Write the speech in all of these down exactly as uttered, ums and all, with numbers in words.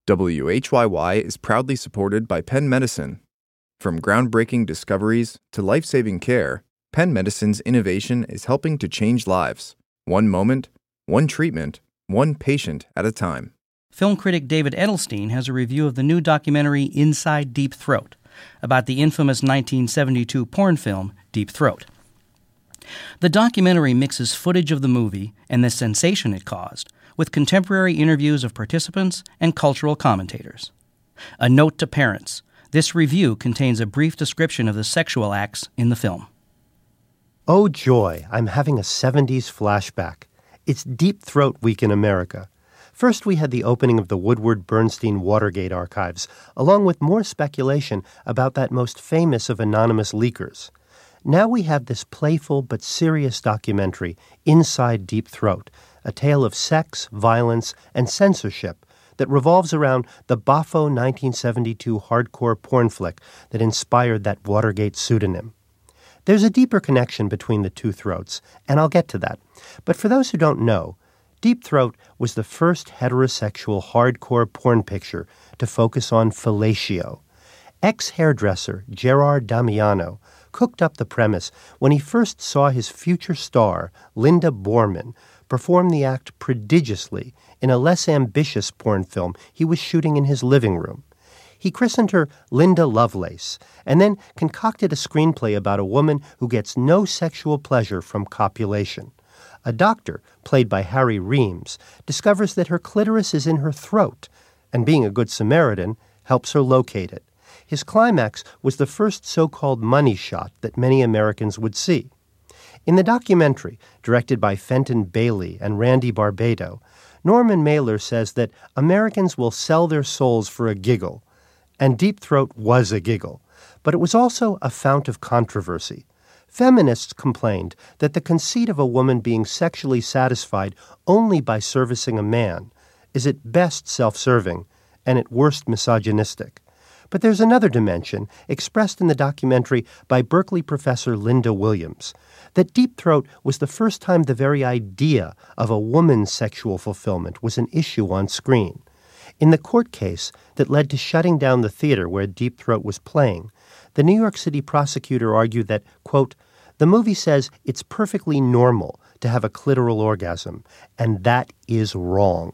W H Y Y is proudly supported by Penn Medicine. From groundbreaking discoveries to life-saving care, Penn Medicine's innovation is helping to change lives, one moment, one treatment, one patient at a time. Film critic David Edelstein has a review of the new documentary Inside Deep Throat, about the infamous nineteen seventy-two porn film Deep Throat. The documentary mixes footage of the movie and the sensation it caused with contemporary interviews of participants and cultural commentators. A note to parents: this review contains a brief description of the sexual acts in the film. Oh joy, I'm having a seventies flashback. It's Deep Throat Week in America. First, we had the opening of the Woodward-Bernstein Watergate archives, along with more speculation about that most famous of anonymous leakers. Now we have this playful but serious documentary, Inside Deep Throat, a tale of sex, violence, and censorship that revolves around the Bafo nineteen seventy-two hardcore porn flick that inspired that Watergate pseudonym. There's a deeper connection between the two throats, and I'll get to that. But for those who don't know, Deep Throat was the first heterosexual hardcore porn picture to focus on fellatio. Ex-hairdresser Gerard Damiano cooked up the premise when he first saw his future star, Linda Borman, perform the act prodigiously in a less ambitious porn film he was shooting in his living room. He christened her Linda Lovelace, and then concocted a screenplay about a woman who gets no sexual pleasure from copulation. A doctor, played by Harry Reams, discovers that her clitoris is in her throat, and being a good Samaritan, helps her locate it. His climax was the first so-called money shot that many Americans would see. In the documentary, directed by Fenton Bailey and Randy Barbado, Norman Mailer says that Americans will sell their souls for a giggle, and Deep Throat was a giggle, but it was also a fount of controversy. Feminists complained that the conceit of a woman being sexually satisfied only by servicing a man is at best self-serving and at worst misogynistic. But there's another dimension, expressed in the documentary by Berkeley professor Linda Williams, that Deep Throat was the first time the very idea of a woman's sexual fulfillment was an issue on screen. In the court case that led to shutting down the theater where Deep Throat was playing, the New York City prosecutor argued that, quote, the movie says it's perfectly normal to have a clitoral orgasm, and that is wrong.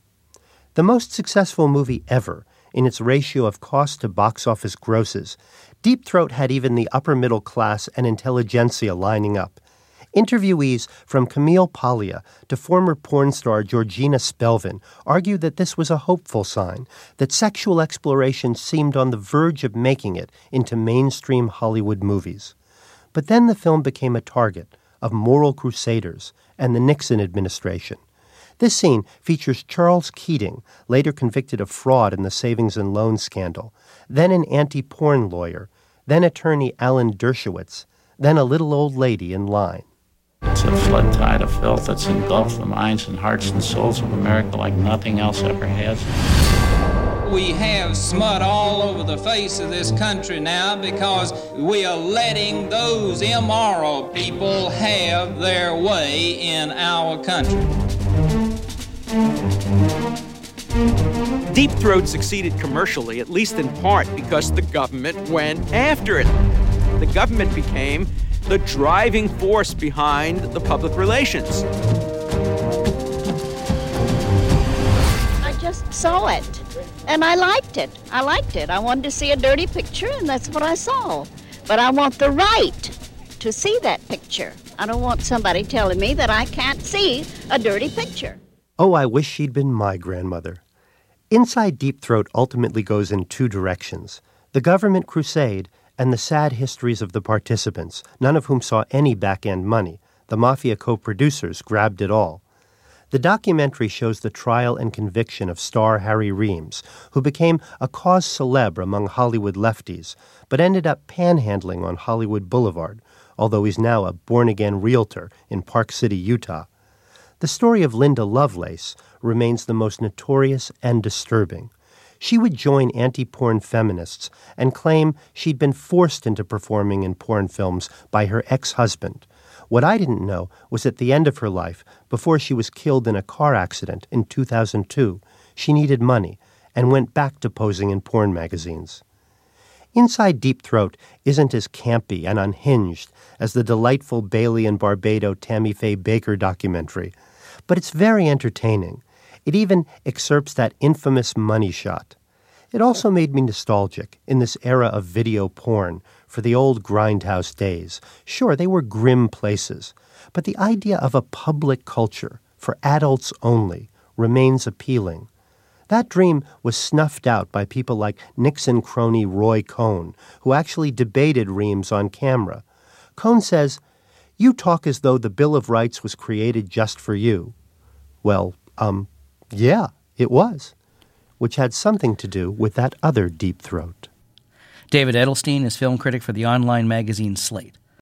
The most successful movie ever, in its ratio of cost to box office grosses, Deep Throat had even the upper middle class and intelligentsia lining up. Interviewees from Camille Paglia to former porn star Georgina Spelvin argue that this was a hopeful sign, that sexual exploration seemed on the verge of making it into mainstream Hollywood movies. But then the film became a target of moral crusaders and the Nixon administration. This scene features Charles Keating, later convicted of fraud in the savings and loan scandal, then an anti-porn lawyer, then attorney Alan Dershowitz, then a little old lady in line. It's a flood tide of filth that's engulfed the minds and hearts and souls of America like nothing else ever has. We have smut all over the face of this country now because we are letting those immoral people have their way in our country. Deep Throat succeeded commercially, at least in part because the government went after it. The government became the driving force behind the public relations. I just saw it, and I liked it. I liked it. I wanted to see a dirty picture, and that's what I saw. But I want the right to see that picture. I don't want somebody telling me that I can't see a dirty picture. Oh, I wish she'd been my grandmother. Inside Deep Throat ultimately goes in two directions: the government crusade and the sad histories of the participants, none of whom saw any back-end money. The mafia co-producers grabbed it all. The documentary shows the trial and conviction of star Harry Reams, who became a cause célèbre among Hollywood lefties, but ended up panhandling on Hollywood Boulevard, although he's now a born-again realtor in Park City, Utah. The story of Linda Lovelace remains the most notorious and disturbing. She would join anti-porn feminists and claim she'd been forced into performing in porn films by her ex-husband. What I didn't know was at the end of her life, before she was killed in a car accident in two thousand two, she needed money, and went back to posing in porn magazines. Inside Deep Throat isn't as campy and unhinged as the delightful Bailey and Barbado Tammy Faye Baker documentary, but it's very entertaining. It even excerpts that infamous money shot. It also made me nostalgic in this era of video porn for the old grindhouse days. Sure, they were grim places, but the idea of a public culture for adults only remains appealing. That dream was snuffed out by people like Nixon crony Roy Cohn, who actually debated Reams on camera. Cohn says, "You talk as though the Bill of Rights was created just for you." Well, um, yeah, it was, which had something to do with that other Deep Throat. David Edelstein is film critic for the online magazine Slate.